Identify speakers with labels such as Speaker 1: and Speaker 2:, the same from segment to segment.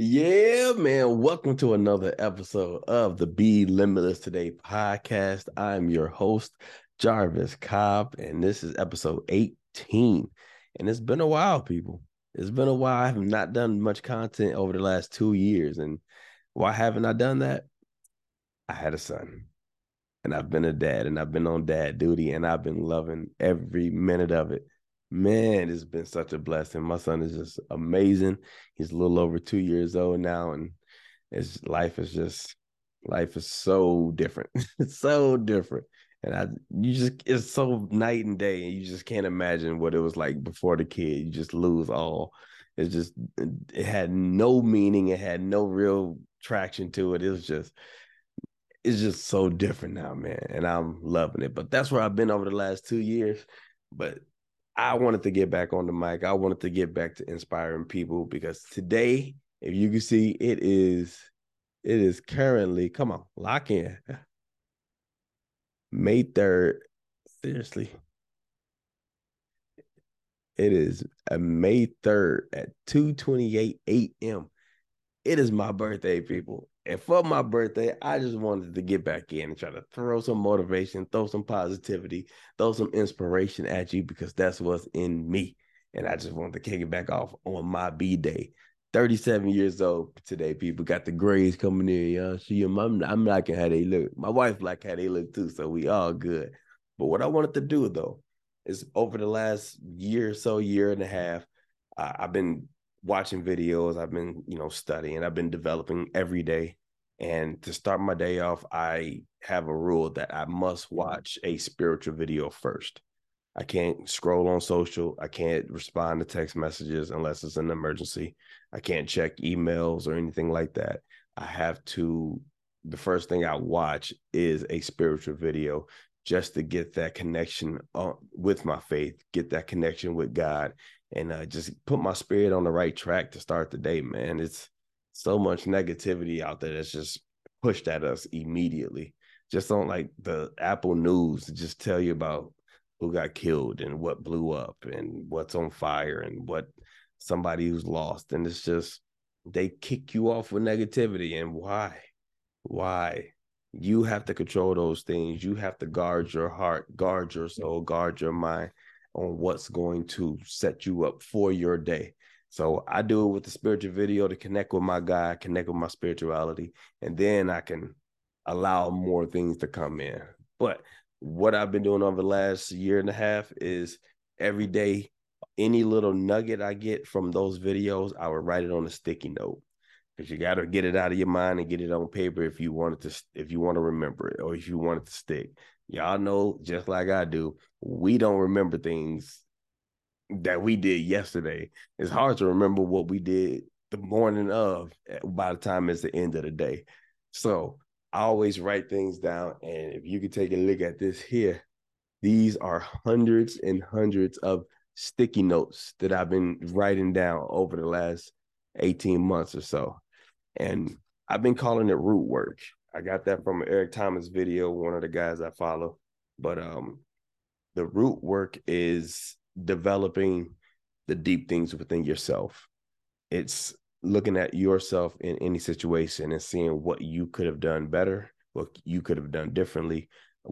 Speaker 1: Yeah, man. Welcome to another episode of the Be Limitless Today podcast. I'm your host, Jarvis Cobb, and this is episode 18. And it's been a while, people. It's been a while. I have not done much content over the last 2 years. And why haven't I done that? I had a son, and I've been a dad, and I've been on dad duty, and I've been loving every minute of it. Man, it's been such a blessing. My son is just amazing. He's a little over 2 years old now, and it's life is so different. It's so different. And it's so night and day, and you just can't imagine what it was like before the kid. You just lose all. It's just it had no meaning, it had no real traction to it. It's just so different now, man. And I'm loving it. But that's where I've been over the last 2 years. But I wanted to get back on the mic. I wanted to get back to inspiring people because today, if you can see, it is currently, come on, lock in. May 3rd. Seriously. It is May 3rd at 2:28 a.m. It is my birthday, people. And for my birthday, I just wanted to get back in and try to throw some motivation, throw some positivity, throw some inspiration at you because that's what's in me. And I just wanted to kick it back off on my B day. 37 years old today, people. Got the grades coming in, y'all. See them. I'm liking how they look. My wife like how they look too, so we all good. But what I wanted to do, though, is over the last year or so, year and a half, I've been watching videos, I've been, studying, I've been developing every day. And to start my day off, I have a rule that I must watch a spiritual video first. I can't scroll on social. I can't respond to text messages unless it's an emergency. I can't check emails or anything like that. I have to, the first thing I watch is a spiritual video just to get that connection with my faith, get that connection with God, and just put my spirit on the right track to start the day, man. It's so much negativity out there that's just pushed at us immediately. Just on like the Apple News to just tell you about who got killed and what blew up and what's on fire and what somebody who's lost. And it's just, they kick you off with negativity. And why? Why? You have to control those things. You have to guard your heart, guard your soul, guard your mind on what's going to set you up for your day. So I do it with the spiritual video to connect with my God, connect with my spirituality, and then I can allow more things to come in. But what I've been doing over the last year and a half is every day, any little nugget I get from those videos, I would write it on a sticky note because you got to get it out of your mind and get it on paper if you want to remember it or if you want it to stick. Y'all know, just like I do, we don't remember things that we did yesterday. It's hard to remember what we did the morning of by the time it's the end of the day. So I always write things down. And if you could take a look at this here, these are hundreds and hundreds of sticky notes that I've been writing down over the last 18 months or so. And I've been calling it root work. I got that from an Eric Thomas video, one of the guys I follow. But the root work is developing the deep things within yourself. It's looking at yourself in any situation and seeing what you could have done better, what you could have done differently,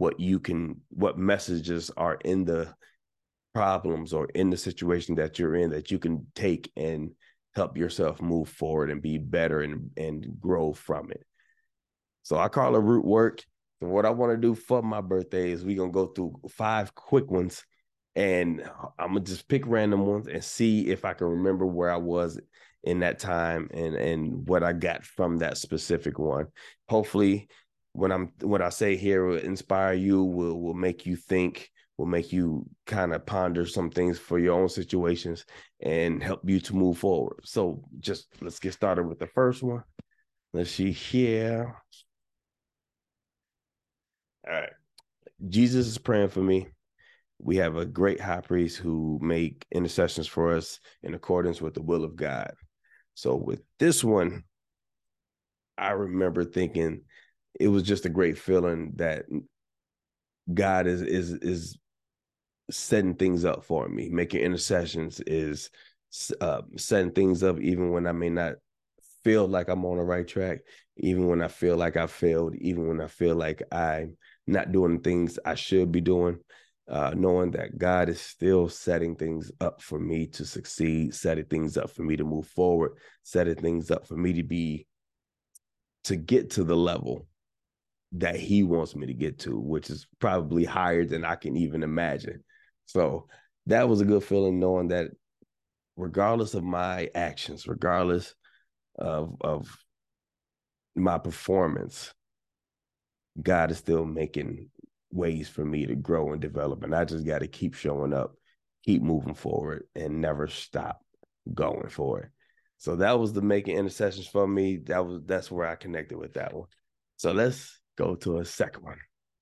Speaker 1: what messages are in the problems or in the situation that you're in that you can take and help yourself move forward and be better and grow from it. So I call it root work. So what I want to do for my birthday is we're going to go through 5 quick ones, and I'm going to just pick random ones and see if I can remember where I was in that time and what I got from that specific one. Hopefully what I say here will inspire you, will make you think, will make you kind of ponder some things for your own situations and help you to move forward. So just let's get started with the first one. Let's see here. All right. Jesus is praying for me. We have a great high priest who make intercessions for us in accordance with the will of God. So with this one, I remember thinking it was just a great feeling that God is setting things up for me. Making intercessions is setting things up even when I may not feel like I'm on the right track, even when I feel like I failed, even when I feel like I'm not doing the things I should be doing, knowing that God is still setting things up for me to succeed, setting things up for me to move forward, setting things up for me to get to the level that he wants me to get to, which is probably higher than I can even imagine. So that was a good feeling, knowing that regardless of my actions, regardless of my performance, God is still making ways for me to grow and develop. And I just got to keep showing up, keep moving forward, and never stop going for it. So that was the making intercessions for me. That's where I connected with that one. So let's go to a second one.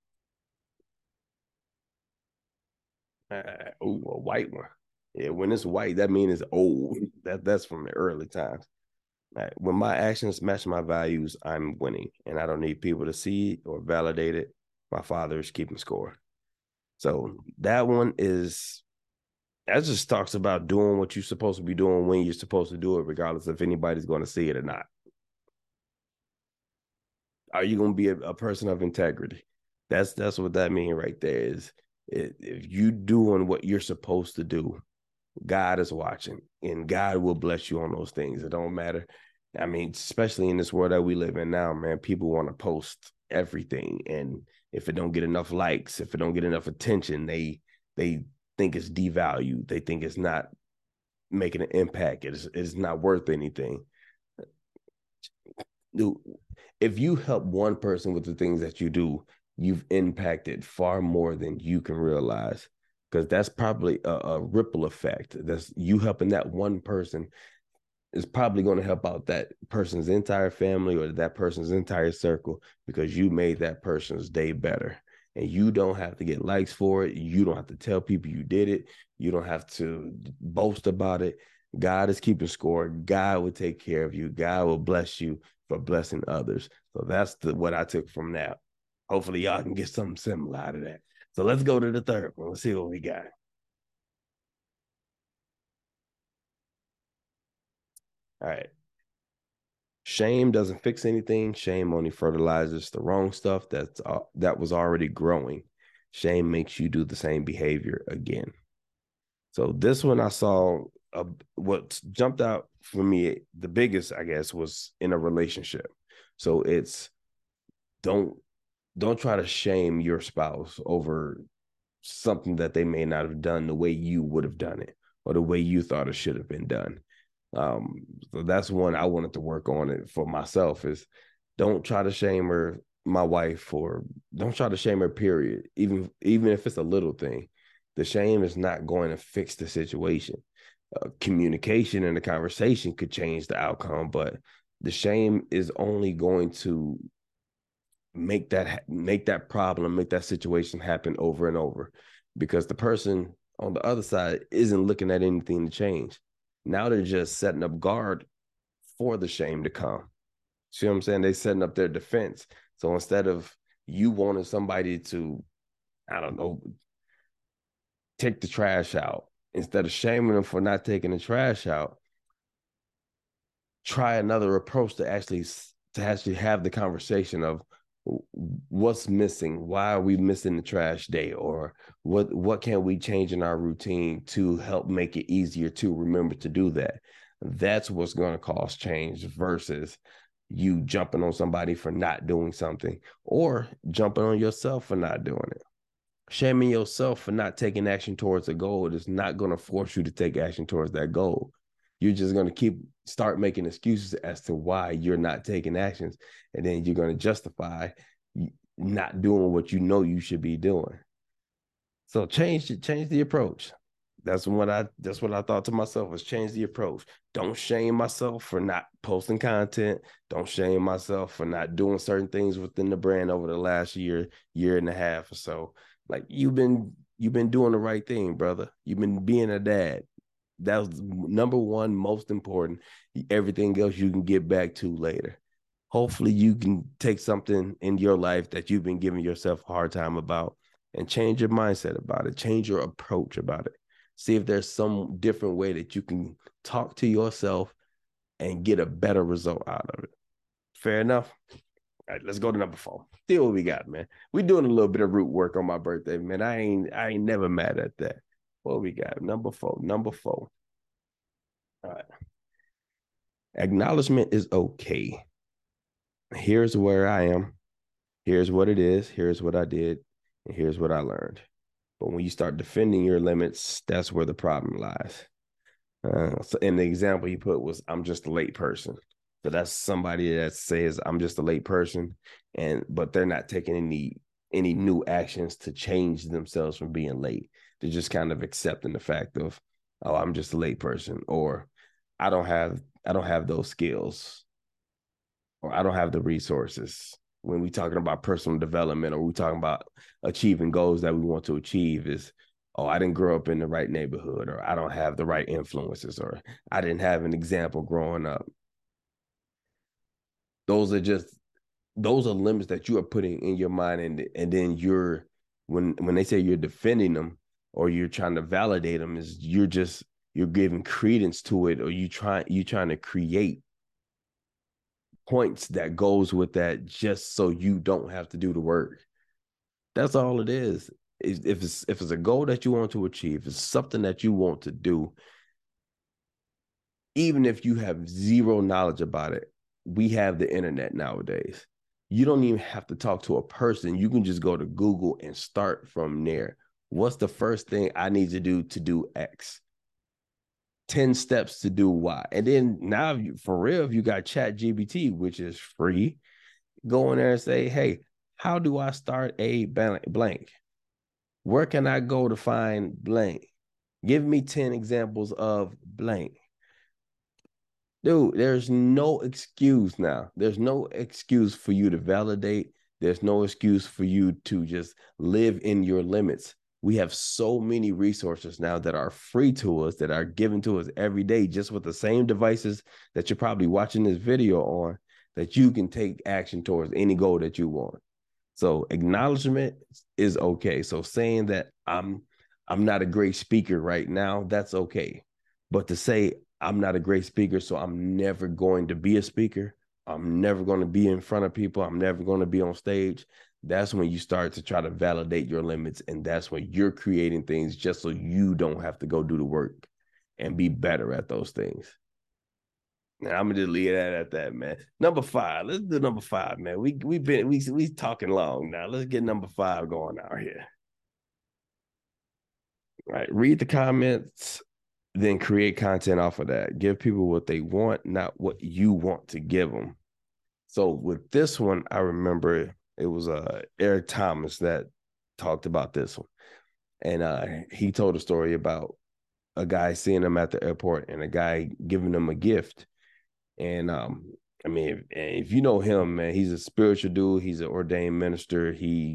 Speaker 1: Ooh, a white one. Yeah, when it's white, that means it's old. That's from the early times. Right. When my actions match my values, I'm winning, and I don't need people to see it or validate it. My father is keeping score. So that one is that just talks about doing what you're supposed to be doing when you're supposed to do it, regardless if anybody's going to see it or not. Are you going to be a person of integrity? That's what that means right there. Is if you doing what you're supposed to do, God is watching, and God will bless you on those things. It don't matter. I mean, especially in this world that we live in now, man, people want to post everything, and if it don't get enough likes, if it don't get enough attention, they think it's devalued. They think it's not making an impact. It's not worth anything. Dude, if you help one person with the things that you do, you've impacted far more than you can realize, because that's probably a ripple effect. That's you helping that one person is probably going to help out that person's entire family or that person's entire circle, because you made that person's day better. And you don't have to get likes for it. You don't have to tell people you did it. You don't have to boast about it. God is keeping score. God will take care of you. God will bless you for blessing others. So that's what I took from that. Hopefully, y'all can get something similar out of that. So let's go to the third one. Let's see what we got. All right. Shame doesn't fix anything. Shame only fertilizes the wrong stuff that was already growing. Shame makes you do the same behavior again. So this one I saw what jumped out for me the biggest, I guess, was in a relationship. So it's don't don't try to shame your spouse over something that they may not have done the way you would have done it or the way you thought it should have been done. So that's one I wanted to work on it for myself is don't try to shame her, my wife, or don't try to shame her, period. Even if it's a little thing. The shame is not going to fix the situation. Communication and the conversation could change the outcome, but the shame is only going to make that problem, make that situation happen over and over, because the person on the other side isn't looking at anything to change. Now they're just setting up guard for the shame to come. See what I'm saying? They're setting up their defense. So instead of you wanting somebody to, I don't know, take the trash out, instead of shaming them for not taking the trash out, try another approach to actually have the conversation of what's missing, why are we missing the trash day, or what can we change in our routine to help make it easier to remember to do that. That's what's going to cause change versus you jumping on somebody for not doing something or jumping on yourself for not doing it. Shaming yourself for not taking action towards a goal is not going to force you to take action towards that goal. You're just going to start making excuses as to why you're not taking actions. And then you're going to justify not doing what you know you should be doing. So change the approach. That's what I thought to myself was change the approach. Don't shame myself for not posting content. Don't shame myself for not doing certain things within the brand over the last year and a half or so. Like you've been doing the right thing, brother. You've been being a dad. That was number one, most important. Everything else you can get back to later. Hopefully you can take something in your life that you've been giving yourself a hard time about and change your mindset about it, change your approach about it. See if there's some different way that you can talk to yourself and get a better result out of it. Fair enough? All right, let's go to number 4. See what we got, man. We doing a little bit of root work on my birthday, man. I ain't never mad at that. What we got? Number 4. Number 4. All right. Acknowledgement is okay. Here's where I am. Here's what it is. Here's what I did. And here's what I learned. But when you start defending your limits, that's where the problem lies. So, and the example he put was, I'm just a late person. So that's somebody that says I'm just a late person, but they're not taking any new actions to change themselves from being late. They're just kind of accepting the fact of, oh, I'm just a late person, or I don't have those skills, or I don't have the resources. When we talking about personal development, or we talking about achieving goals that we want to achieve, is, oh, I didn't grow up in the right neighborhood, or I don't have the right influences, or I didn't have an example growing up. Those are limits that you are putting in your mind, and then when they say you're defending them or you're trying to validate them, is you're giving credence to it, or you trying to create points that goes with that just so you don't have to do the work. That's all it is. If it's a goal that you want to achieve, if it's something that you want to do, even if you have zero knowledge about it, we have the internet nowadays. You don't even have to talk to a person. You can just go to Google and start from there. What's the first thing I need to do X? 10 steps to do Y. And then now, for real, if you got ChatGPT, which is free, go in there and say, hey, how do I start a blank? Where can I go to find blank? Give me 10 examples of blank. Dude, there's no excuse now. There's no excuse for you to validate. There's no excuse for you to just live in your limits. We have so many resources now that are free to us, that are given to us every day, just with the same devices that you're probably watching this video on, that you can take action towards any goal that you want. So acknowledgement is okay. So saying that I'm not a great speaker right now, that's okay. But to say I'm not a great speaker, so I'm never going to be a speaker, I'm never going to be in front of people, I'm never going to be on stage, that's when you start to try to validate your limits. And that's when you're creating things just so you don't have to go do the work and be better at those things. Now, I'm gonna just leave that at that, man. Number 5. Let's do number 5, man. We talking long now. Let's get number 5 going out here. All right. Read the comments, then create content off of that. Give people what they want, not what you want to give them. So with this one, I remember it was Eric Thomas that talked about this one. And he told a story about a guy seeing him at the airport and a guy giving him a gift. And I mean, if you know him, man, he's a spiritual dude. He's an ordained minister.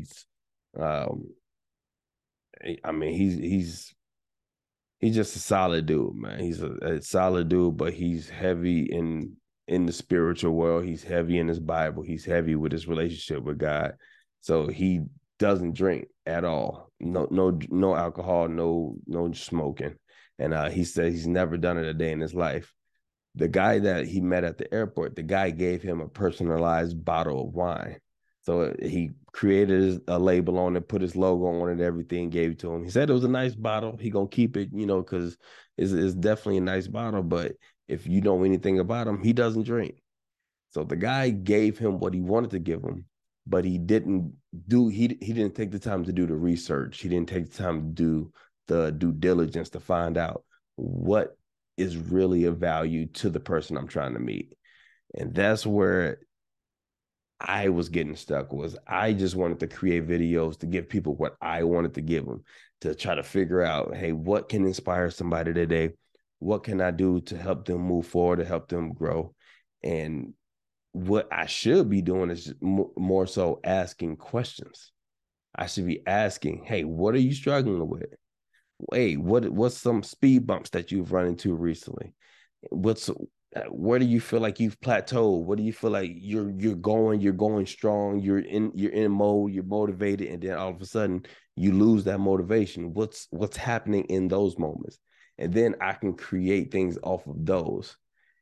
Speaker 1: I mean, he's just a solid dude, man. He's a solid dude, but he's heavy in the spiritual world. He's heavy in his Bible. He's heavy with his relationship with God. So he doesn't drink at all. No alcohol, no smoking. And he said he's never done it a day in his life. The guy that he met at the airport, the guy gave him a personalized bottle of wine. So he created a label on it, put his logo on it, everything, gave it to him. He said it was a nice bottle. He gonna keep it, because it's definitely a nice bottle. But if you know anything about him, he doesn't drink. So the guy gave him what he wanted to give him, but he didn't take the time to do the research. He didn't take the time to do the due diligence to find out what is really of value to the person I'm trying to meet. And that's where I was getting stuck. Was I just wanted to create videos to give people what I wanted to give them, to try to figure out, hey, what can inspire somebody today? What can I do to help them move forward, to help them grow? And what I should be doing is more so asking questions. I should be asking, hey, what are you struggling with? Hey, what's some speed bumps that you've run into recently? Where do you feel like you've plateaued? What do you feel like you're going strong, you're in mode, you're motivated, and then all of a sudden you lose that motivation? What's happening in those moments? And then I can create things off of those.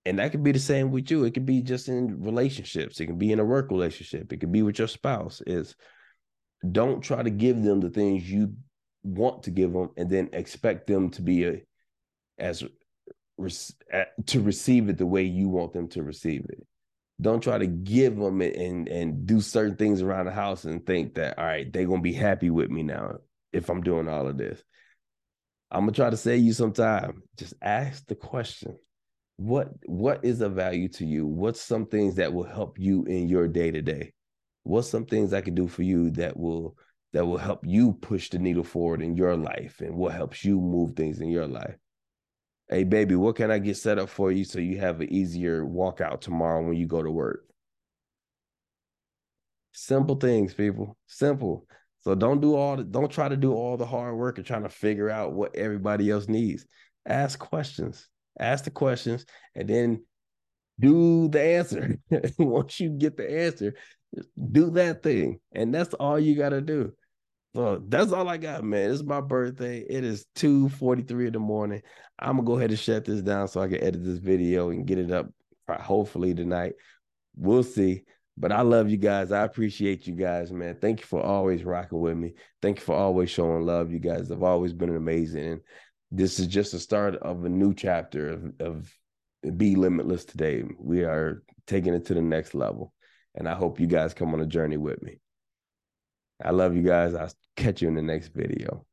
Speaker 1: And that could be the same with you. It could be just in relationships. It can be in a work relationship. It could be with your spouse. Is don't try to give them the things you want to give them and then expect them to be as to receive it the way you want them to receive it. Don't try to give them it and do certain things around the house and think that, all right, they're gonna be happy with me now if I'm doing all of this. I'm gonna try to save you some time. Just ask the question. What is of value to you? What's some things that will help you in your day to day? What's some things I can do for you that will help you push the needle forward in your life and what helps you move things in your life? Hey, baby, what can I get set up for you so you have an easier walkout tomorrow when you go to work? Simple things, people. Simple. So don't try to do all the hard work and trying to figure out what everybody else needs. Ask questions. Ask the questions and then do the answer. Once you get the answer, do that thing. And that's all you gotta do. So that's all I got, man. It's my birthday. It is 2:43 in the morning. I'm gonna go ahead and shut this down so I can edit this video and get it up hopefully tonight. We'll see. But I love you guys. I appreciate you guys, man. Thank you for always rocking with me. Thank you for always showing love. You guys have always been amazing. And this is just the start of a new chapter of Be Limitless today. We are taking it to the next level. And I hope you guys come on a journey with me. I love you guys. I'll catch you in the next video.